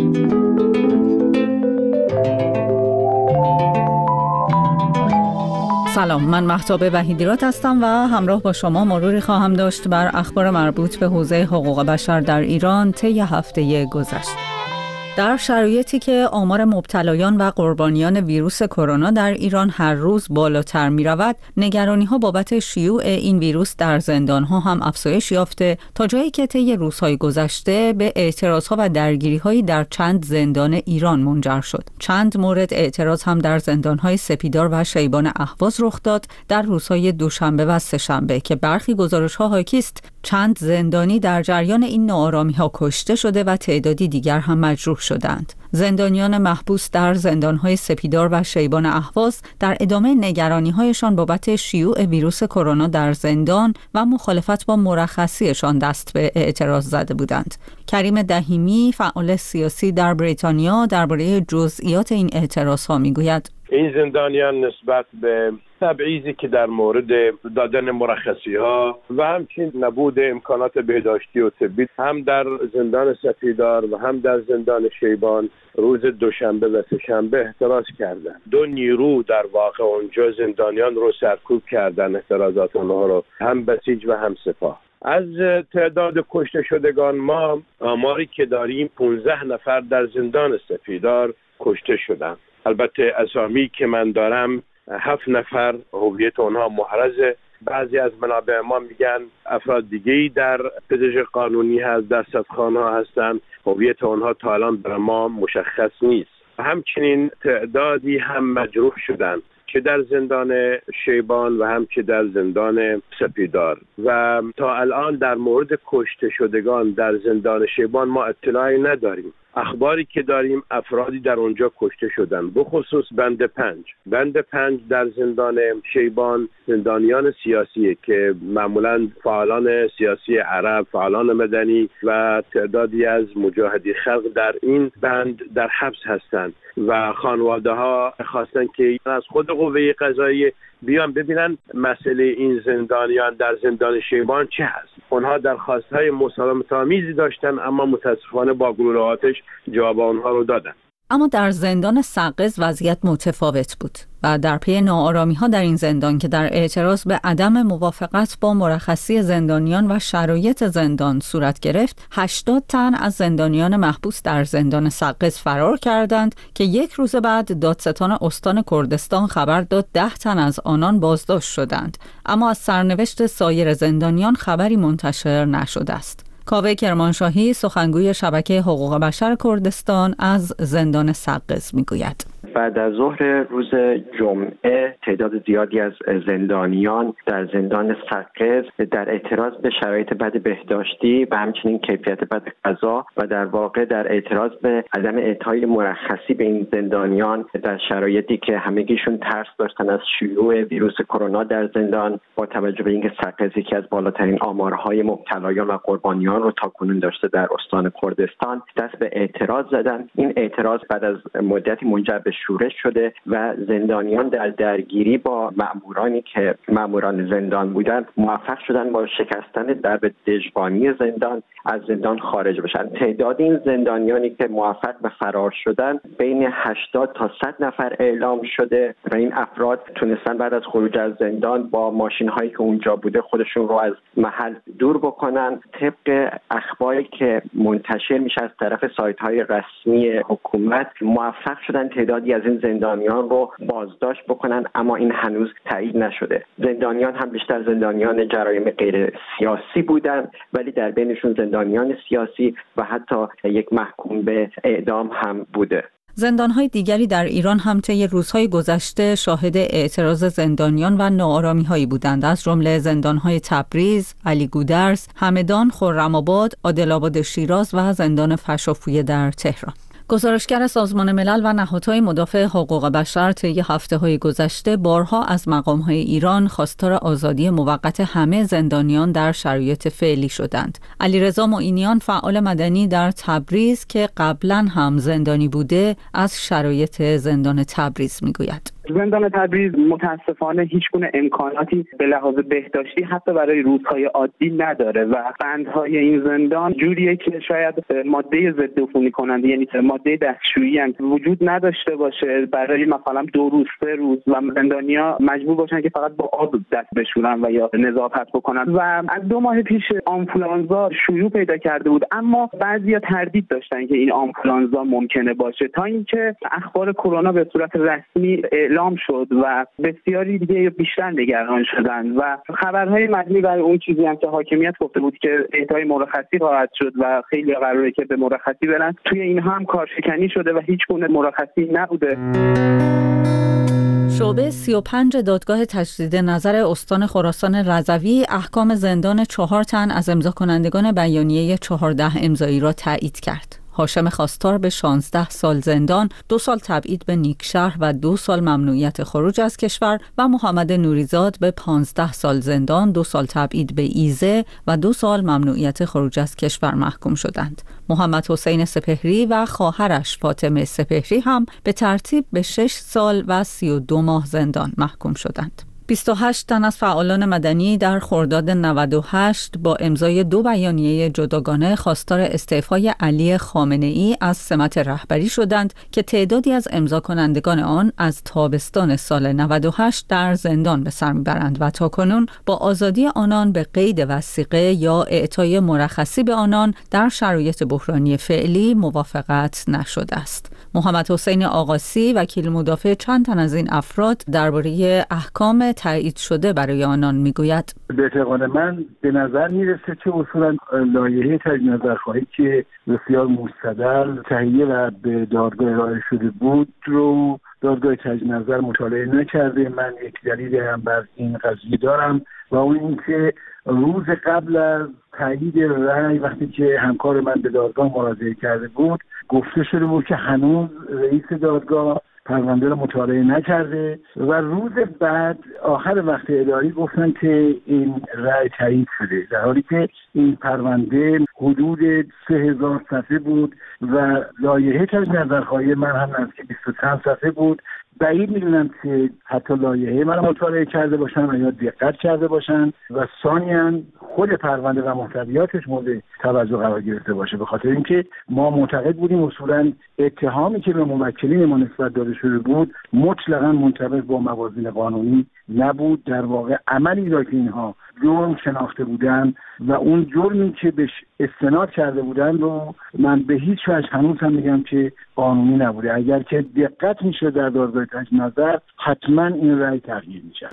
سلام، من مهتاب وحیدیراد هستم و همراه با شما مروری خواهم داشت بر اخبار مربوط به حوزه حقوق بشر در ایران طی هفته گذشته. در شرایطی که آمار مبتلایان و قربانیان ویروس کرونا در ایران هر روز بالاتر می رود، نگرانی ها بابت شیوع این ویروس در زندان ها هم افزایش یافته تا جایی که طی روزهای گذشته به اعتراض ها و درگیری هایی در چند زندان ایران منجر شد. چند مورد اعتراض هم در زندان های سپیدار و شیبان اهواز رخ داد در روزهای دوشنبه و سه‌شنبه که برخی گزارش ها حاکی است چند زندانی در جریان این ناآرامی ها کشته شده و تعدادی دیگر هم مجروح شدند. زندانیان محبوس در زندان‌های سپیدار و شیبان اهواز در ادامه نگرانی‌هایشان بابت شیوع ویروس کرونا در زندان و مخالفت با مرخصیشان دست به اعتراض زده بودند. کریم دهیمی، فعال سیاسی در بریتانیا، درباره جزئیات این اعتراض‌ها می‌گوید: این زندانیان نسبت به تبعیضی که در مورد دادن مرخصی ها و همچنین نبود امکانات بهداشتی و طبی هم در زندان سپیدار و هم در زندان شیبان روز دوشنبه و سه‌شنبه احتراز کردند. 2 نیرو در واقع اونجا زندانیان رو سرکوب کردن، احترازات اونها رو، هم بسیج و هم سپاه. از تعداد کشته شدگان ما آماری که داریم 15 نفر در زندان سپیدار کشته شدند. البته اسامی که من دارم 7 نفر هویت اونها محرزه. بعضی از منابع ما میگن افراد دیگه‌ای در پزشک قانونی هست، در صدخانه هستن، هویت اونها تا الان برای ما مشخص نیست. همچنین تعدادی هم مجروح شدند، چه در زندان شیبان و هم چه در زندان سپیدار. و تا الان در مورد کشته شدگان در زندان شیبان ما اطلاعی نداریم. اخباری که داریم افرادی در اونجا کشته شدن، بخصوص بند 5 در زندان شیبان زندانیان سیاسی که معمولاً فعالان سیاسی عرب، فعالان مدنی و تعدادی از مجاهدی خلق در این بند در حبس هستند و خانواده ها خواستن که از خود قوه قضاییه بیان ببینن مسئله این زندانیان در زندان شیبان چه هست. اونها درخواست‌های مسالمت‌آمیزی داشتن اما متاسفانه با گلوله آتش جواب آنها رو دادن. اما در زندان سقز وضعیت متفاوت بود و در پی ناآرامی‌ها در این زندان که در اعتراض به عدم موافقت با مرخصی زندانیان و شرایط زندان صورت گرفت، 80 تن از زندانیان محبوس در زندان سقز فرار کردند که 1 روز بعد دادستان استان کردستان خبر داد 10 تن از آنان بازداشت شدند، اما از سرنوشت سایر زندانیان خبری منتشر نشده است. کاوه کرمانشاهی سخنگوی شبکه حقوق بشر کردستان از زندان سقز میگوید: بعد از ظهر روز جمعه تعداد زیادی از زندانیان در زندان سقز در اعتراض به شرایط بد بهداشتی و همچنین کیفیت بد غذا و در واقع در اعتراض به عدم اعطای مرخصی به این زندانیان در شرایطی که همگیشون ترس داشتن از شیوع ویروس کرونا در زندان، با توجه به اینکه سقز یکی از بالاترین آمارهای مبتلایان و قربانیان رو تاکنون داشته در استان کردستان، دست به اعتراض زدن. این اعتراض بعد از مدتی منجر به شورش شده و زندانیان در درگیری با مأمورانی که مأموران زندان بودند موفق شدن با شکستن درب دژبانی زندان از زندان خارج بشن. تعداد این زندانیانی که موفق به فرار شدن بین 80 تا 100 نفر اعلام شده و این افراد تونستن بعد از خروج از زندان با ماشین هایی که اونجا بوده خودشون رو از محل دور بکنن. طبق اخباری که منتشر میشه از طرف سایت های رسمی حکومت، موفق شدن تعدادی از این زندانیان رو بازداشت بکنن، اما این هنوز تایید نشده. زندانیان هم بیشتر زندانیان جرایم غیر سیاسی بودن، ولی در بینشون زندانیان سیاسی و حتی یک محکوم به اعدام هم بوده. زندان‌های دیگری در ایران هم طی روزهای گذشته شاهد اعتراض زندانیان و ناآرامی‌هایی بودند، از جمله زندان‌های تبریز، علی گودرز، همدان، خرم‌آباد، عادل‌آباد شیراز و زندان فشافویه در تهران. گزارشگر سازمان ملل و نهادهای مدافع حقوق بشر طی هفته‌های گذشته بارها از مقام‌های ایران خواستار آزادی موقت همه زندانیان در شرایط فعلی شدند. علیرضا معینیان، فعال مدنی در تبریز که قبلاً هم زندانی بوده، از شرایط زندان تبریز میگوید: زندان تبریز متاسفانه هیچ گونه امکاناتی به لحاظ بهداشتی حتی برای روزهای عادی نداره و بندهای این زندان جوریه که شاید ماده ضد عفونی کننده، یعنی ماده دستشویی وجود نداشته باشه برای مثلا 2 روز 3 روز و زندانیا مجبور باشن که فقط با آب دست بشورن و یا نظافت بکنن. و از 2 ماه پیش آنفولانزا شیوع پیدا کرده بود، اما بعضیا تردید داشتن که این آنفولانزا ممکنه باشه، تا اینکه اخبار کرونا به صورت رسمی اعلام شد و بسیاری دیگه بیشتر نگران شدن و خبرهای مبنی بر اون چیزی هم که حاکمیت گفته بود که اعطای مرخصی خواهد شد و خیلی قراره که به مرخصی برن، توی اینها هم کارشکنی شده و هیچ گونه مرخصی نبوده. شعبه 35 دادگاه تجدید نظر استان خراسان رضوی احکام زندان 4 تن از امضا کنندگان بیانیه 14 امضایی را تایید کرد. هاشم خواستار به 16 سال زندان، 2 سال تبعید به نیکشهر و 2 سال ممنوعیت خروج از کشور و محمد نوریزاد به 15 سال زندان، 2 سال تبعید به ایزه و 2 سال ممنوعیت خروج از کشور محکوم شدند. محمد حسین سپهری و خواهرش فاطمه سپهری هم به ترتیب به 6 سال و 32 ماه زندان محکوم شدند. 28 تن از فعالان مدنی در خرداد 98 با امضای 2 بیانیه جداگانه خواستار استعفای علی خامنه‌ای از سمت رهبری شدند که تعدادی از امضا کنندگان آن از تابستان سال 98 در زندان به سر میبرند و تاکنون با آزادی آنان به قید وثیقه یا اعطای مرخصی به آنان در شرایط بحرانی فعلی موافقت نشده است. محمد حسین آقاسی وکیل مدافع چند تن از این افراد درباره احکام تایید شده برای آنان میگوید: به اعتقاد من به نظر میرسه که اصولا لایحه تجدید نظرخواهی که بسیار مستدل تهیه و به دادگاه ارائه شده بود رو دادگاه تجدید نظر مطالعه نکرده. من یک دلیل هم بر این قضیه دارم و اون اینکه روز قبل از تایید رأی وقتی که همکار من به دادگاه مراجعه کرده بود گفته شده بود که هنوز رئیس دادگاه پرونده رو مطالعه نکرده و روز بعد آخر وقت اداری گفتن که این رأی تایید شده، در حالی که این پرونده حدود 3000 صفحه بود و لایحه تجدید نظرخواهی من هم نزدیک 20 چند صفحه بود. بعید میدونم که حتی لایحه من مطالعه کرده باشن و یا دقت کرده باشن و ثانیاً خود پرونده و محتویاتش مورد توجه قرار گرفته باشه، به خاطر اینکه ما معتقد بودیم اصولاً اتهامی که به موکلین ما نسبت داده شده بود مطلقاً منطبق با موازین قانونی نبود. در واقع عملی را که اینها جرم شناخته بودن و اون جرمی که بهش استناد کرده بودن رو من به هیچ وجه هنوز هم میگم که قانونی نبوده. اگر که دقت میشه در دادگاه تجدید نظر حتما این رأی تغییر میشه.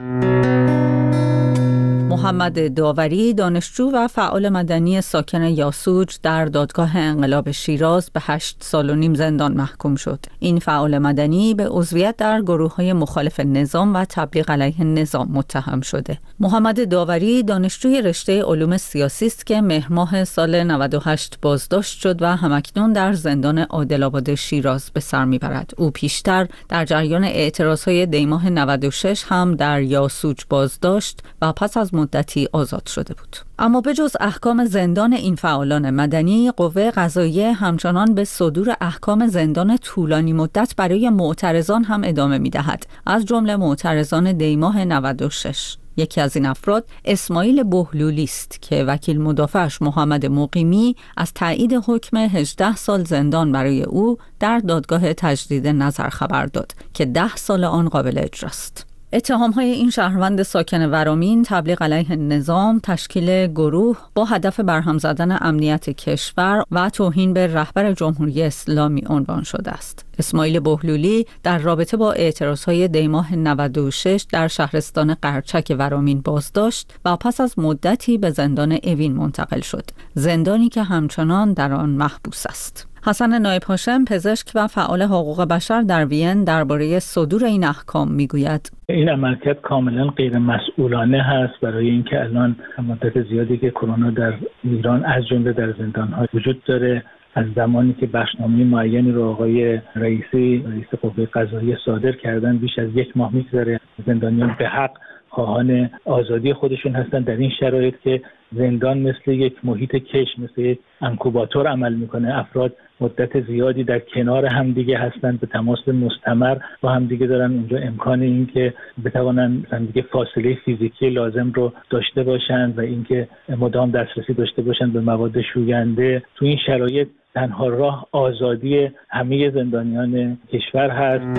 محمد داوری دانشجو و فعال مدنی ساکن یاسوج در دادگاه انقلاب شیراز به 8 سال و نیم زندان محکوم شد. این فعال مدنی به عضویت در گروه‌های مخالف نظام و تبلیغ علیه نظام متهم شده. محمد داوری دانشجوی رشته علوم سیاسی است که مهر ماه سال 98 بازداشت شد و همکنون در زندان عادل‌آباد شیراز به سر میبرد. او پیشتر در جریان اعتراضهای دیماه 96 هم در یاسوج بازداشت و پس از مدتی آزاد شده بود. اما به جز احکام زندان این فعالان مدنی، قوه قضاییه همچنان به صدور احکام زندان طولانی مدت برای معترضان هم ادامه می‌دهد، از جمله معترضان دیماه 96. یکی از این افراد اسماعیل بهلولی است که وکیل مدافعش محمد مقیمی از تایید حکم 18 سال زندان برای او در دادگاه تجدید نظر خبر داد که 10 سال آن قابل اجراست. اتهام‌های این شهروند ساکن ورامین تبلیغ علیه نظام، تشکیل گروه با هدف برهم زدن امنیت کشور و توهین به رهبر جمهوری اسلامی عنوان شده است. اسماعیل بهلولی در رابطه با اعتراضهای دیماه 96 در شهرستان قرچک ورامین بازداشت و پس از مدتی به زندان اوین منتقل شد، زندانی که همچنان در آن محبوس است. حسن نایب هاشم پزشک و فعال حقوق بشر در وین درباره صدور این احکام میگوید: این عملکرد کاملا غیر مسئولانه هست، برای اینکه الان مدت زیادی که کرونا در ایران از جمله در زندان‌ها وجود داره، از زمانی که بخشنامه معینی رو آقای رئیس قوه قضاییه صادر کردن بیش از 1 ماه میگذره. زندانیان به حق خواهان آزادی خودشون هستن. در این شرایط که زندان مثل یک محیط کش، مثل یک انکوباتور عمل میکنه، افراد مدت زیادی در کنار همدیگه هستن، به تماس مستمر با همدیگه دارن، اونجا امکان این که بتوانن همدیگه فاصله فیزیکی لازم رو داشته باشن و اینکه مدام دسترسی داشته باشن به مواد شوینده. تو این شرایط تنها راه آزادی همه زندانیان کشور هست.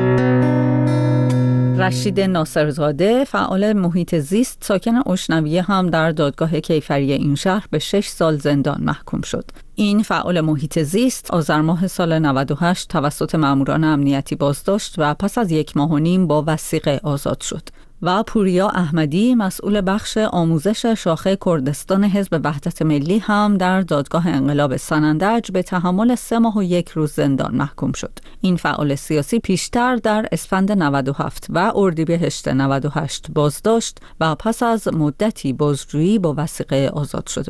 رشید ناصرزاده فعال محیط زیست ساکن اشنویه هم در دادگاه کیفری این شهر به 6 سال زندان محکوم شد. این فعال محیط زیست آذر ماه سال 98 توسط ماموران امنیتی بازداشت و پس از 1 ماه و نیم با وثیقه آزاد شد. و پوریا احمدی مسئول بخش آموزش شاخه کردستان حزب وحدت ملی هم در دادگاه انقلاب سنندج به تحمل 3 ماه و 1 روز زندان محکوم شد. این فعال سیاسی پیشتر در اسفند 97 و اردیبهشت 98 بازداشت و پس از مدتی بازجویی با وثیقه آزاد شده بود.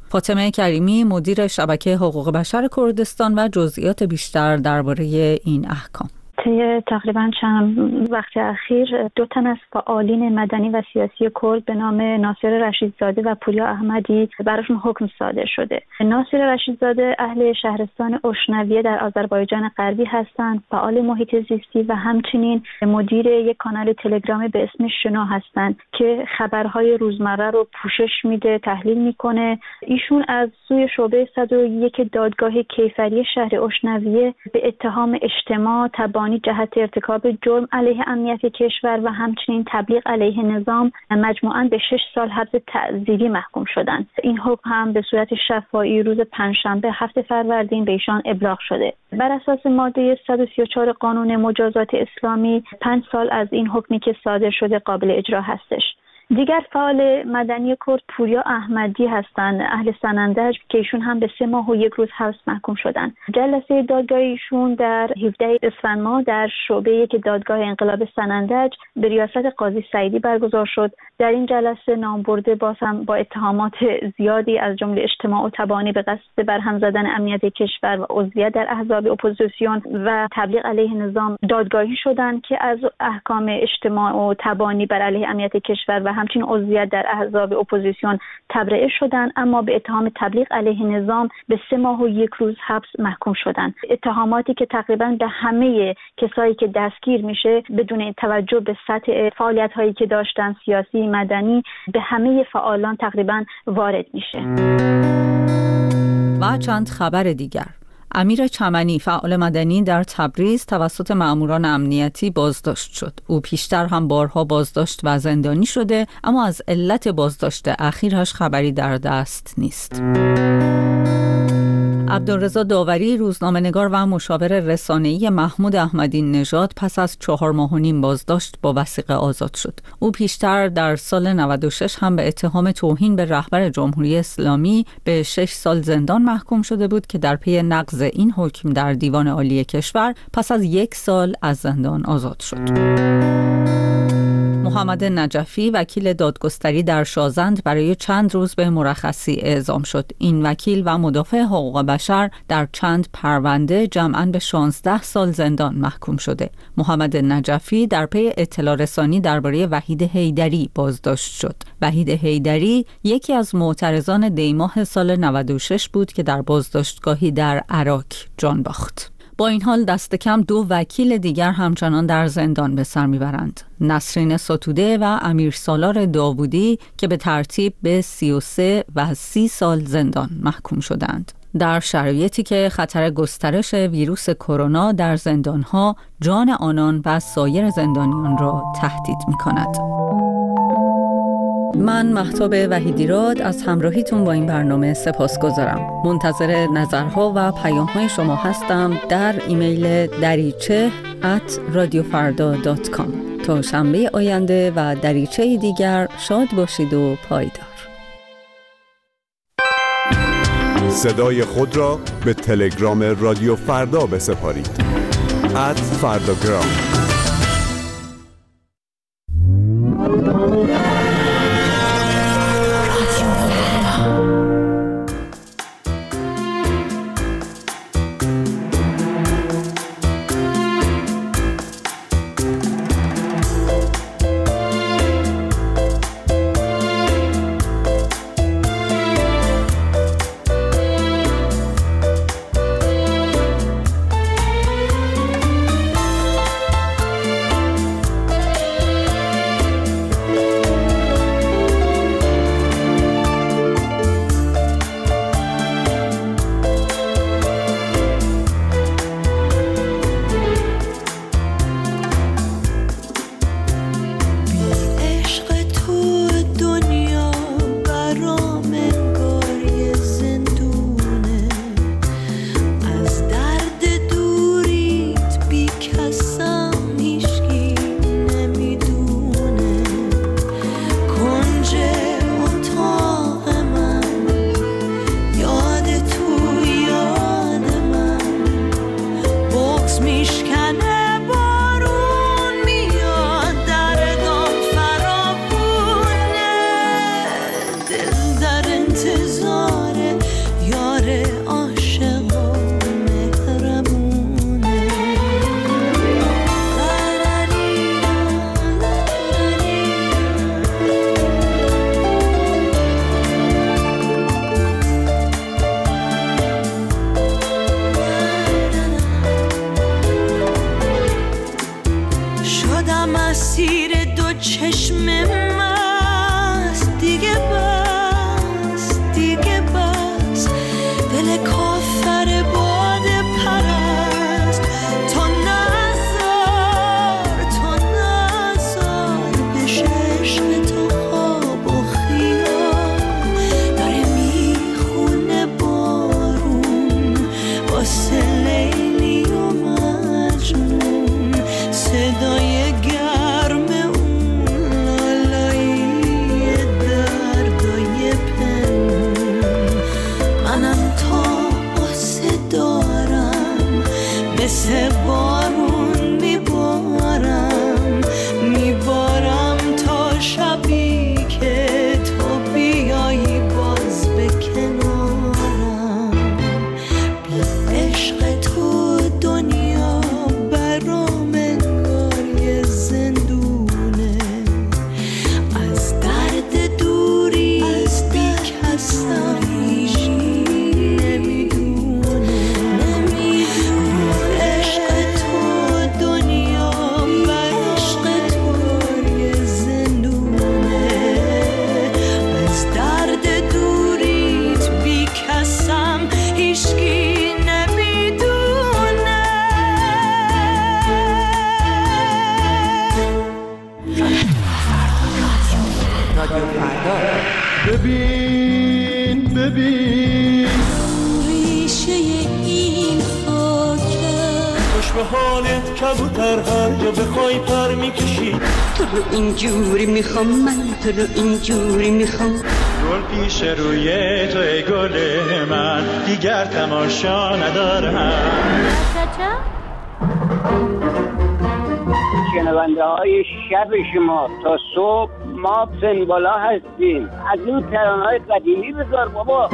فاطمه کریمی مدیر شبکه حقوق بشر کردستان و جزئیات بیشتر درباره این احکام. طی تقریبا چند وقت اخیر 2 تن از فعالین مدنی و سیاسی کرد به نام ناصر رشیدزاده و پوریا احمدی براشون حکم صادر شده. ناصر رشیدزاده اهل شهرستان اشنویه در آذربایجان غربی هستند، فعال محیط زیستی و همچنین مدیر یک کانال تلگرامی به اسم شنا هستند که خبرهای روزمره رو پوشش میده، تحلیل میکنه. ایشون از سوی شعبه 101 دادگاه کیفری شهر اشنویه به اتهام اجتماع، تبانی جهت ارتکاب جرم علیه امنیت کشور و همچنین تبلیغ علیه نظام مجموعاً به 6 سال حبس تعزیری محکوم شدند. این حکم هم به صورت شفاهی روز پنجشنبه 7 فروردین به ایشان ابلاغ شده. بر اساس ماده 134 قانون مجازات اسلامی 5 سال از این حکمی که صادر شده قابل اجرا هستش. دیگر فعال مدنی کرد پوریا احمدی هستند، اهل سنندج، که ایشون هم به 3 ماه و 1 روز حبس محکوم شدند. جلسه دادگاه ایشون در 17 اسفند ماه در شعبه 1 دادگاه انقلاب سنندج به ریاست قاضی سعیدی برگزار شد. در این جلسه نامبرده باز هم با اتهامات زیادی از جمله اجتماع و تبانی به قصد برهم زدن امنیت کشور و عضویت در احزاب اپوزیسیون و تبلیغ علیه نظام دادگاهی شدند که از احکام اجتماع و تبانی بر علیه امنیت کشور و همچنین عضویت در احزاب اپوزیسیون تبرئه شدند، اما به اتهام تبلیغ علیه نظام به 3 ماه و 1 روز حبس محکوم شدند. اتهاماتی که تقریبا به همه کسایی که دستگیر میشه بدون توجه به سطح فعالیت هایی که داشتن، سیاسی، مدنی، به همه فعالان تقریبا وارد میشه. و چند خبر دیگر. امیر چمنی فعال مدنی در تبریز توسط مأموران امنیتی بازداشت شد. او پیشتر هم بارها بازداشت و زندانی شده، اما از علت بازداشت اخیرش خبری در دست نیست. عبدالرضا داوری روزنامه‌نگار و مشاور رسانه‌ای محمود احمدی نژاد پس از 4 ماه و نیم بازداشت با وثیقه آزاد شد. او پیشتر در سال 96 هم به اتهام توهین به رهبر جمهوری اسلامی به 6 سال زندان محکوم شده بود که در پی نقض این حکم در دیوان عالی کشور پس از 1 سال از زندان آزاد شد. محمد نجفی وکیل دادگستری در شازند برای چند روز به مرخصی اعزام شد. این وکیل و مدافع حقوق بشر در چند پرونده جمعاً به 16 سال زندان محکوم شده. محمد نجفی در پی اطلاع رسانی درباره وحید حیدری بازداشت شد. وحید حیدری یکی از معترضان دیماه سال 96 بود که در بازداشتگاهی در عراق جان باخت. با این حال دست کم 2 وکیل دیگر همچنان در زندان به سر میبرند. نسرین ستوده و امیر سالار داوودی که به ترتیب به 33 و 30 سال زندان محکوم شدند. در شرایطی که خطر گسترش ویروس کرونا در زندانها جان آنان و سایر زندانیان را تهدید می‌کند. من مهتاب وحیدیراد از همراهیتون با این برنامه سپاسگزارم. منتظر نظرها و پیام‌های شما هستم در ایمیل dariche@radiofarda.com. تا شنبه آینده و دریچه دیگر شاد باشید و پایدار. صدای خود را به تلگرام رادیو فردا بسپارید. @فرداگرام. چشم مست دیگه بس دیگه بس دل کافر باد پرست تو نزار بشه عشق تو خواب و خیال داره میخونه بارون واسه لیلی و مجنون صدای گرم اون لالایی دردای پنهون منم تا آسه دارم مثل بارون میبارم تا شبی که تو بیایی باز به کنارم بی عشق تو دنیا برام انگار یه زندونه از درد دوری بی کسم نمیدونه عشق تو دنیا عشق تو یه زندونه از درد دوریت بی کسم هیچکی نمیدونه ببین ریشه این خاکه خوش به حالت کبوتر هر جا بخوای پر میکشی تو رو اینجوری میخوام من تو رو اینجوری میخوام گل پیش روی تو ای گل من دیگر تماشا ندارم شنونده های شب شما تا صبح ما سنبالا هستیم از این ترانه‌های قدیمی بذار بابا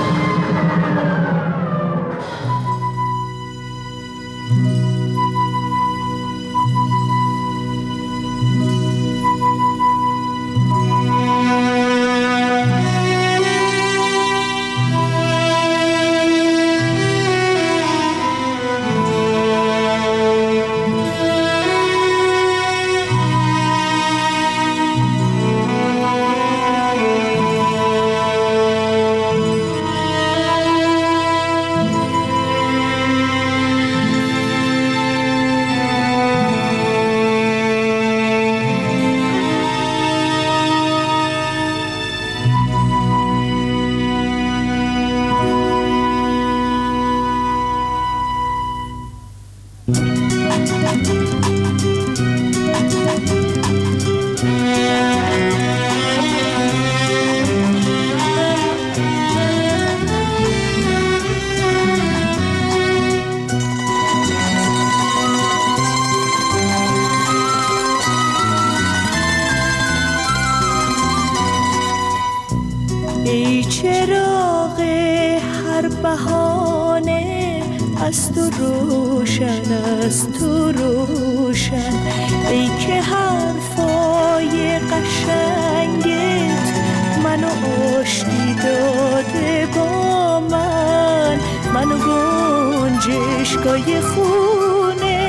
ای چراغ هر بهانه از تو روشن از تو روشن ای که حرفای قشنگت منو آشتی داده با منو گنجشگاه خونه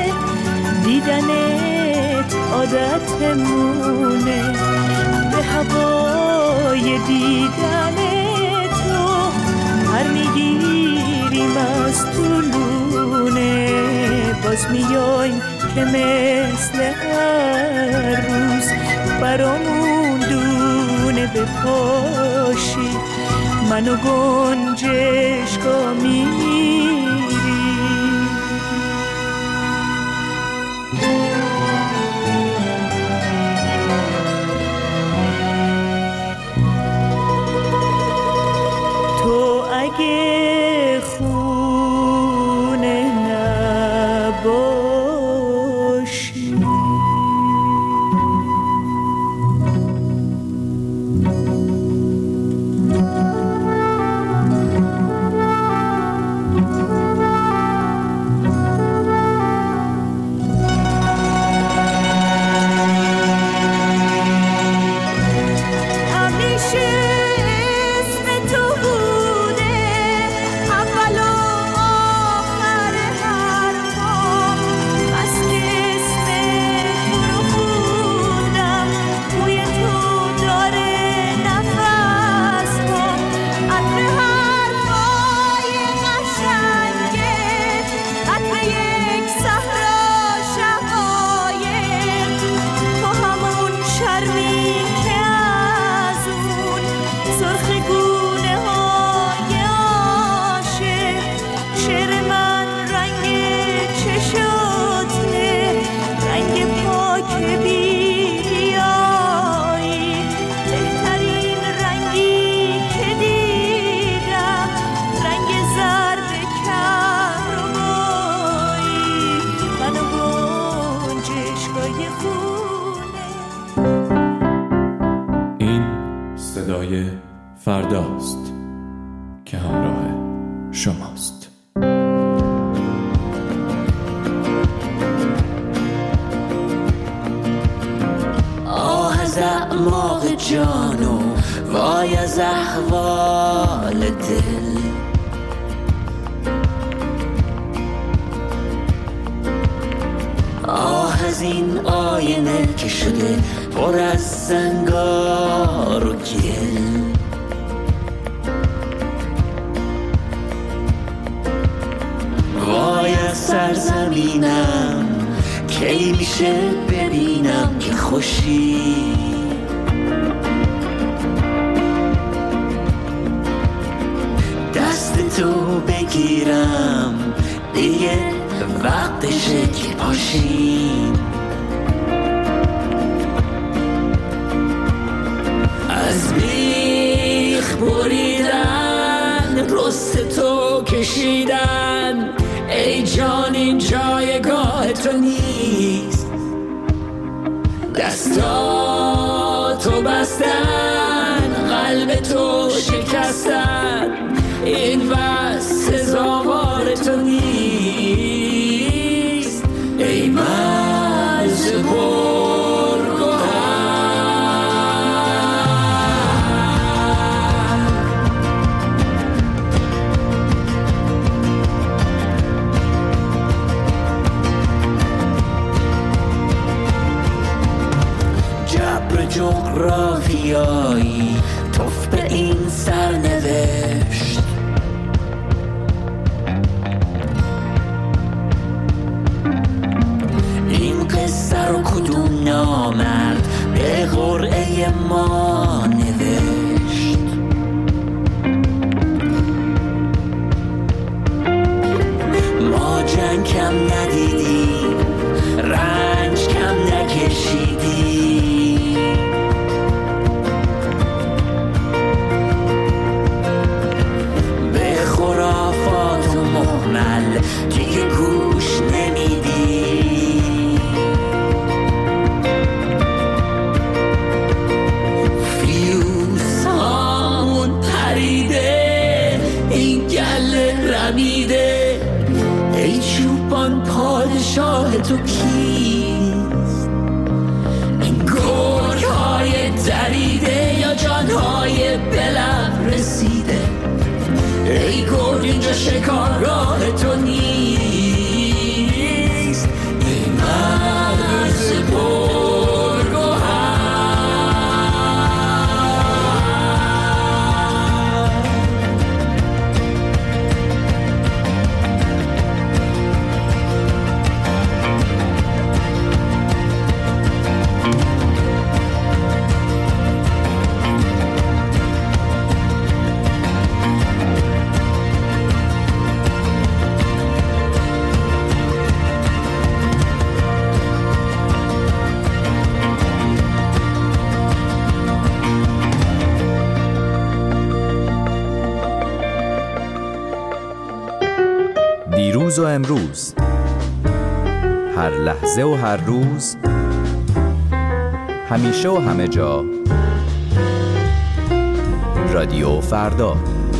دیدنت عادتمونه به هوای دیدن تو هر میگیریم از طولونه باز میایم که مثل هر روز برامون دونه بپاشی منو گنجشگاه میری تو اگه خونه نباشی صدای فرداست که همراه شماست. آه از اعماق جان و وای از احوال دل، آه از این آینه که شده پر از زنگار و گل، وای از سرزمینم کی میشه ببینم که خوشی، دست تو بگیرم دیگه وقتشه که پاشیم، از بیخ بریدن رست تو کشیدن، ای جان این جایگاه تو نیست، دستاتو بستن قلب تو شکستن، این بس سزاوار تو نیست، ای مرز جغرافیایی توف به این سرنوشت، این قصه رو کدوم نامرد به قرعه ما نوشت، ما جنگ کم ندیدیم رنج کم نکشیدیم، دیگه گوش نمیدی، فیوز هامون پریده این گله رمیده، ای چوپان پادشاه تو کیست، این گرگ های دریده یا جانهای بلب رسیده، ای گرگ اینجا شکارگاه تو نیست، ای مرز پرگوهر. دیروز و امروز، هر لحظه و هر روز، همیشه و همه جا، رادیو فردا.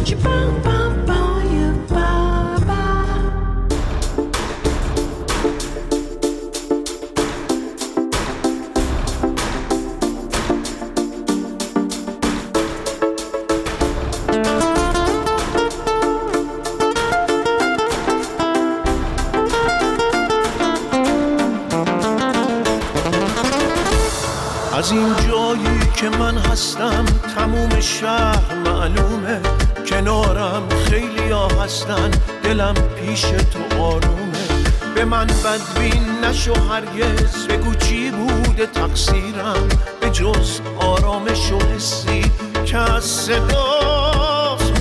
از این جایی که من هستم تموم شهر معلومه، کنارم خیلی ها هستن دلم پیش تو آرومه، به من بدبین نشو هرگز، بگو چی بوده تقصیرم به جز آرامش و حسی که از صدات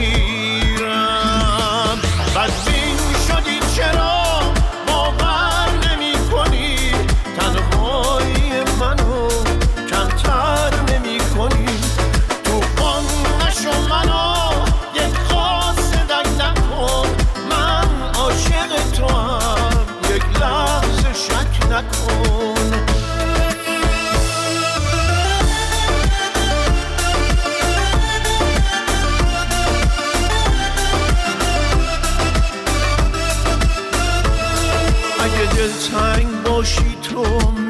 میگیرم، بدبین شدی چرا باور نمی کنی، تنهایی منو کمتر نمی کنی، تو آن نشو منو یک قاصدک نکن، من عاشق تو هم یک لحظه شک نکن.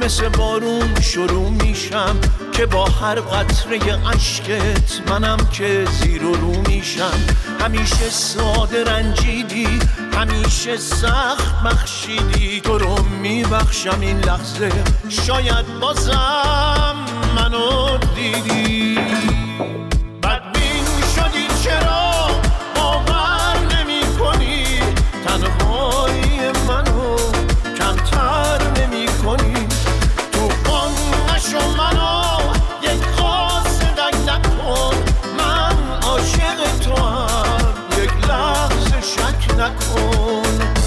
مثل بارون شروع میشم که با هر قطره اشکت منم که زیر و رو میشم. همیشه ساده رنجیدی، همیشه سخت بخشیدی، تو رو میبخشم این لحظه شاید بازم منو دیدی. بدبین شدی چرا باور نمی کنی، تنهایی منو کمتر نمی کنی. تو آن نشو منو یک قاصدک نکن، من عاشق تو هم یک لحظه شک نکن.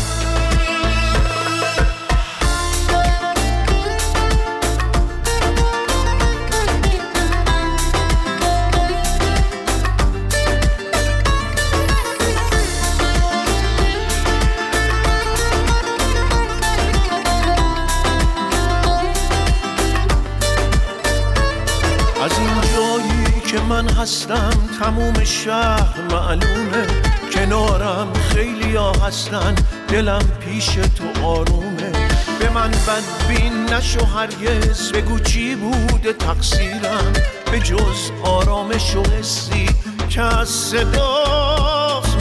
از این جایی که من هستم تموم شهر معلومه، کنارم خیلی ها هستن دلم پیش تو آرومه. به من بدبین نشو هرگز، بگو چی بوده تقصیرم به جز آرامش و حسی که از صدات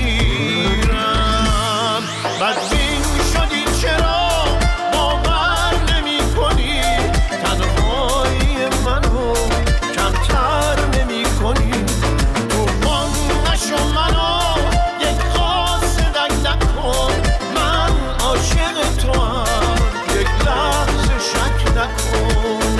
میگیرم. بدبین شدی چرا باور نمی کنی، تنهایی منو کمتر نمی کنی. تو من نشو منو یک قاصدک نکن، من عاشق تو هم یک لحظه شک نکن.